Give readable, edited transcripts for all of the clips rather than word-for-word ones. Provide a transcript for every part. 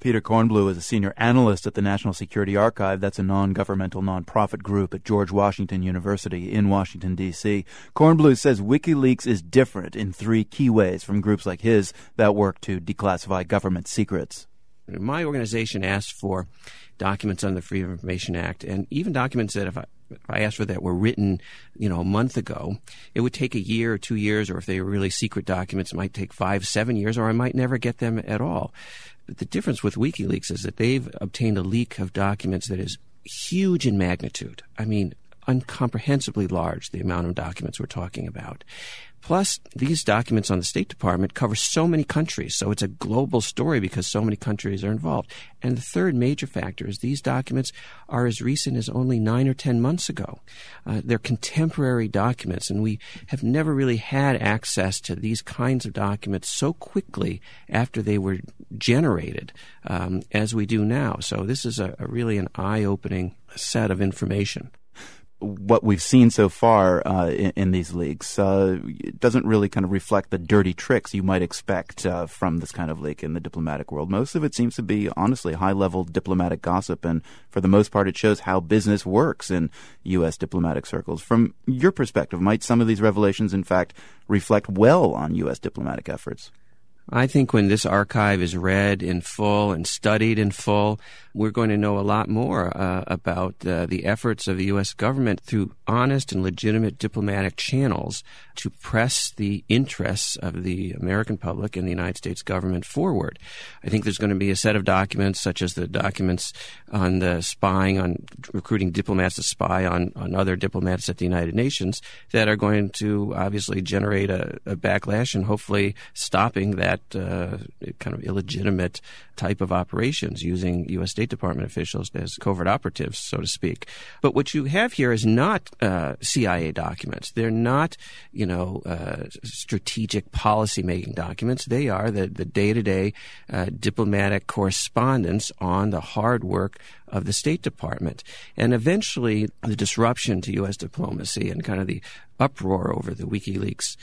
Peter Kornbluh is a senior analyst at the National Security Archive. That's a non-governmental, nonprofit group at George Washington University in Washington, D.C. Kornbluh says WikiLeaks is different in three key ways from groups like his that work to declassify government secrets. My organization asked for documents under the Freedom of Information Act, and even documents that if I asked for that were written, a month ago, it would take a year or 2 years, or if they were really secret documents, it might take 5-7 years, or I might never get them at all. But the difference with WikiLeaks is that they've obtained a leak of documents that is huge in magnitude. I mean, incomprehensibly large, the amount of documents we're talking about. Plus, these documents on the State Department cover so many countries, so it's a global story because so many countries are involved. And the third major factor is these documents are as recent as only 9 or 10 months ago. They're contemporary documents, and we have never really had access to these kinds of documents so quickly after they were generated as we do now. So this is a really an eye-opening set of information. What we've seen so far in these leaks doesn't really kind of reflect the dirty tricks you might expect from this kind of leak in the diplomatic world. Most of it seems to be, honestly, high-level diplomatic gossip, and for the most part it shows how business works in U.S. diplomatic circles. From your perspective, might some of these revelations, in fact, reflect well on U.S. diplomatic efforts? I think when this archive is read in full and studied in full, we're going to know a lot more about the efforts of the U.S. government through honest and legitimate diplomatic channels to press the interests of the American public and the United States government forward. I think there's going to be a set of documents, such as the documents on the spying, on recruiting diplomats to spy on other diplomats at the United Nations, that are going to obviously generate a backlash and hopefully stopping that kind of illegitimate type of operations using U.S. State Department officials as covert operatives, so to speak. But what you have here is not CIA documents. They're not, strategic policy-making documents. They are the day-to-day diplomatic correspondence on the hard work of the State Department. And eventually the disruption to U.S. diplomacy and kind of the uproar over the WikiLeaks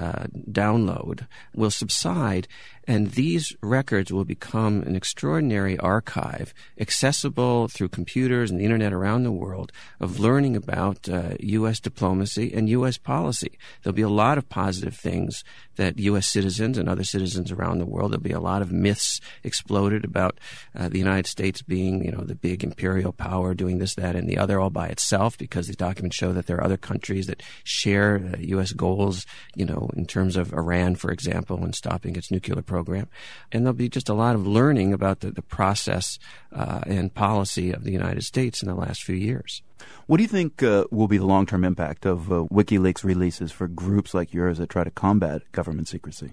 download will subside, and these records will become an extraordinary archive accessible through computers and the internet around the world of learning about U.S. diplomacy and U.S. policy. There'll be a lot of positive things that U.S. citizens and other citizens around the world, there'll be a lot of myths exploded about the United States being, the big imperial power doing this, that, and the other all by itself, because these documents show that there are other countries that share U.S. goals, in terms of Iran, for example, and stopping its nuclear program. And there'll be just a lot of learning about the process and policy of the United States in the last few years. What do you think will be the long-term impact of WikiLeaks releases for groups like yours that try to combat government secrecy?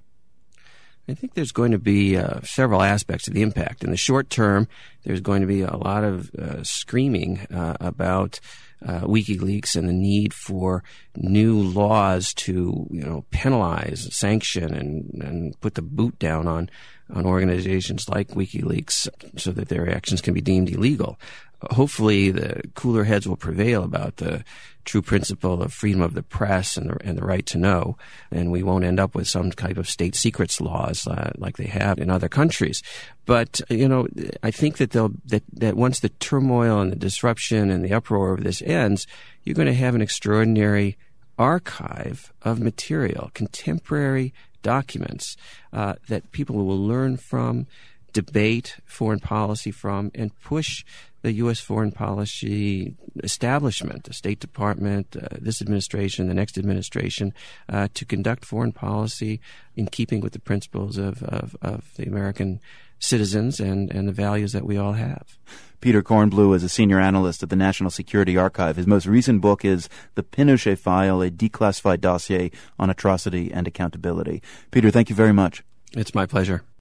I think there's going to be several aspects of the impact. In the short term, there's going to be a lot of screaming about WikiLeaks and the need for new laws to, penalize, sanction, and put the boot down on organizations like WikiLeaks so that their actions can be deemed illegal. Hopefully the cooler heads will prevail about the true principle of freedom of the press and the right to know, and we won't end up with some type of state secrets laws like they have in other countries. But I think that once the turmoil and the disruption and the uproar of this ends, you're going to have an extraordinary archive of material, contemporary documents that people will learn from, debate foreign policy from, and push the U.S. foreign policy establishment, the State Department, this administration, the next administration, to conduct foreign policy in keeping with the principles of the American citizens and the values that we all have. Peter Kornbluh is a senior analyst at the National Security Archive. His most recent book is The Pinochet File, a declassified dossier on atrocity and accountability. Peter, thank you very much. It's my pleasure.